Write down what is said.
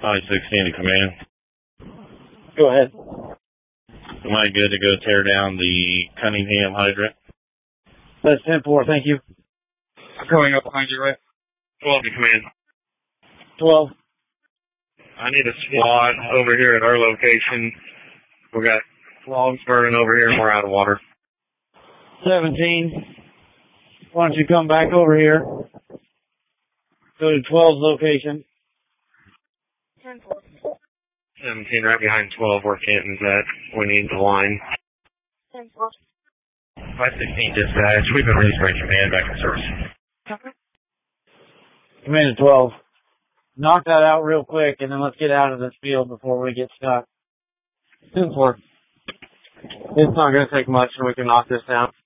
I-16 to command. Go ahead. Am I good to go tear down the Cunningham hydrant? That's 10-4, thank you. Going up behind you, right? 12 to command. 12. I need a squad over here at our location. We got logs burning over here and we're out of water. 17. Why don't you come back over here? Go to 12's location. 10-4. 17 right behind 12 where Canton's at. We need the line. 10-4. 516 dispatch. We've been released by command back in service. Command to 12. Knock that out real quick and then let's get out of this field before we get stuck. 10-4. It's not going to take much and we can knock this down.